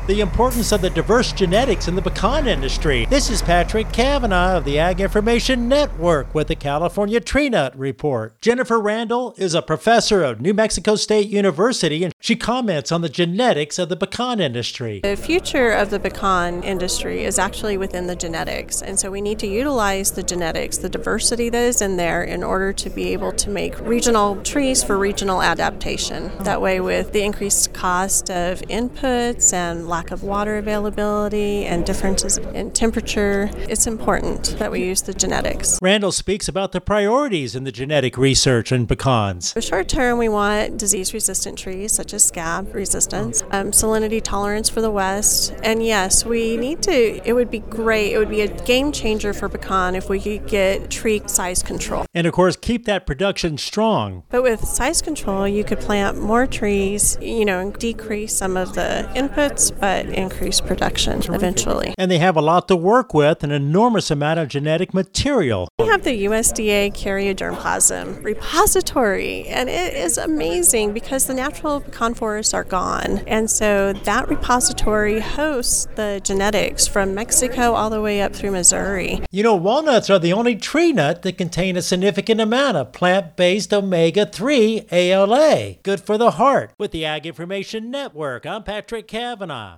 the importance of the diverse genetics in the pecan industry. This is Patrick Cavanaugh of the Ag Information Network with the California Tree Nut Report. Jennifer Randall is a professor of New Mexico State University, and she comments on the genetics of the pecan industry. The future of the pecan industry is actually within the genetics, and so we need to utilize the genetics, the diversity that is in there, in order to be able to make regional trees for regional adaptation. That way, with the increased cost of inputs and lack of water availability and differences in temperature, it's important that we use the genetics. Randall speaks about the priorities in the genetic research in pecans. For short term, we want disease-resistant trees such as scab resistance, salinity tolerance for the West, and yes, it would be great, it would be a game changer for pecan if we could get tree size control. And of course, keep that production strong. But with size control, you could plant more trees, and decrease some of the inputs, but increase production eventually. And they have a lot to work with, an enormous amount of genetic material. We have the USDA Carryodermplasm repository, and it is amazing because the natural pecan forests are gone. And so that repository hosts the genetics from Mexico all the way up through Missouri. Walnuts are the only tree nut that contain a significant amount of plant-based omega-3 ALA. Good for the heart. With the Ag Information Network, I'm Patrick Cavanaugh.